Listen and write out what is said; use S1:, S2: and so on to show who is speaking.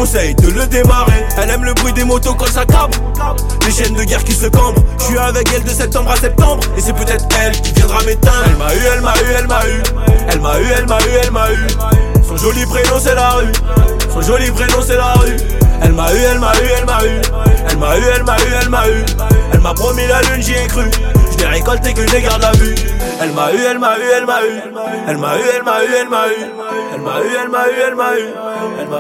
S1: conseille de le démarrer. Elle aime le bruit des motos quand ça cabre, les chaînes de guerre qui se cambrent. Je suis avec elle de septembre à septembre, et c'est peut-être elle qui viendra m'éteindre. Elle m'a eu, elle m'a eu, elle m'a eu. Elle m'a eu, elle m'a eu, elle m'a eu. Son joli prénom c'est la rue. Son joli prénom c'est la rue. Elle m'a eu, elle m'a eu, elle m'a eu. Elle m'a eu, elle m'a eu, elle m'a eu. Elle m'a promis la lune, j'y ai cru. Je l'ai récolté que je les garde à vue. Elle m'a eu, elle m'a eu, elle m'a eu. Elle m'a eu, elle m'a eu, elle m'a eu. Elle m'a eu, elle m'a eu, elle m'a eu.